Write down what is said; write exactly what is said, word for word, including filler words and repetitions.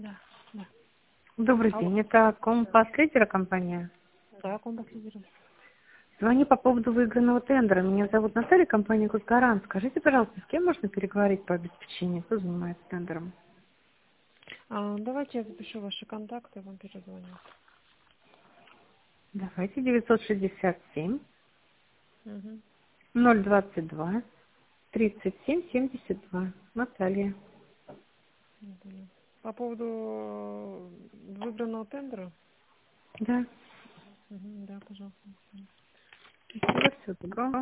Да, да. Добрый Алло. день, это Компас-лидера компания. Да, компас-лидер. Звоню по поводу выигранного тендера. Меня зовут Наталья, компания «Госгарант». Скажите, пожалуйста, с кем можно переговорить по обеспечению? Кто занимается тендером? А, давайте я запишу ваши контакты, я вам перезвоню. Давайте девятьсот шестьдесят семь Угу. ноль двадцать два тридцать семь семьдесят два. Наталья. По поводу э, выбранного тендера? Да. Угу, да, пожалуйста. Спасибо, всего доброго.